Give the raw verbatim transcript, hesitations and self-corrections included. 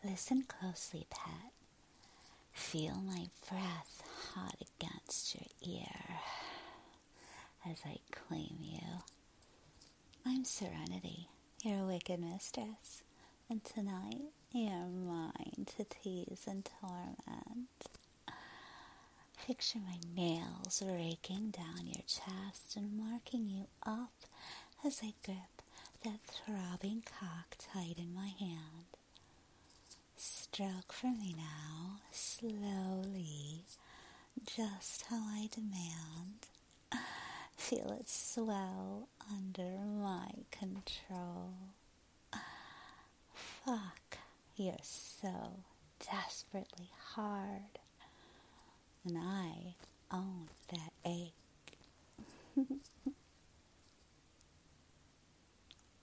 Listen closely, pet. Feel my breath hot against your ear as I claim you. I'm Serenity, your wicked mistress, and tonight you're mine to tease and torment. Picture my nails raking down your chest and marking you up as I grip that throbbing cock tight in my hand. Stroke for me now, slowly, just how I demand. Feel it swell under my control. Fuck, you're so desperately hard. And I own that ache.